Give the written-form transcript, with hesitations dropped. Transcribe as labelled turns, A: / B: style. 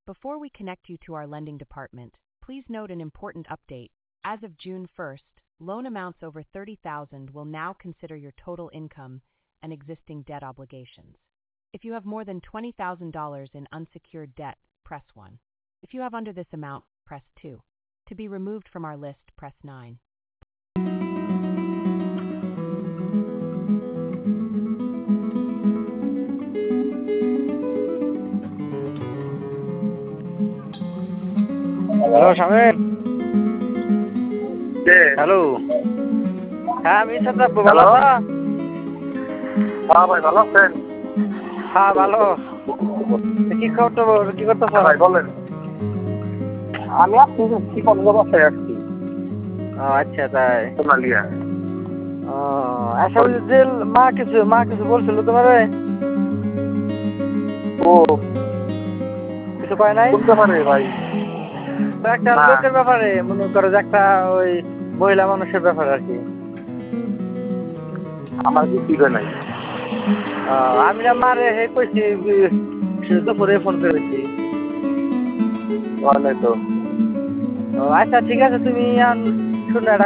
A: Before we connect you to our lending department, please note an important update. As of June 1st, loan amounts over $30,000 will now consider your total income and existing debt obligations. If you have more than $20,000 in unsecured debt, press 1. If you have under this amount, press 2. To be removed from our list, press 9.
B: Hello Shamim.
C: কে?
B: Hello. হ্যাঁ আমি সাদ্দাব, ভালো
C: hello.
B: আছো?
C: হ্যাঁ ভাই, ভালো আছেন?
B: হ্যাঁ ভালো। কি খবর, কি করতেছ?
C: হ্যাঁ ভাই বলেন। আমি আসছি বাসায় আসছি।
B: ও আচ্ছা তাই।
C: সোনালিয়া।
B: ও আচ্ছা, ওই যে মা কিছু বলছিল তোমারে?
C: ও
B: কিছু কয় নাই?
C: কোন ব্যাপারে ভাই?
B: তো একটা
C: না।
B: লোকের ব্যাপারে, মনে করো যে একটা ওই মহিলা মানুষের ব্যাপারে আর কি।
C: আমার কি দিবে নাই।
B: আমি না মারে হে কইছি, দুপুরে ফোন করেছি।
C: বলে তো।
B: ও আচ্ছা ঠিক আছে, তুমি শুনে একটা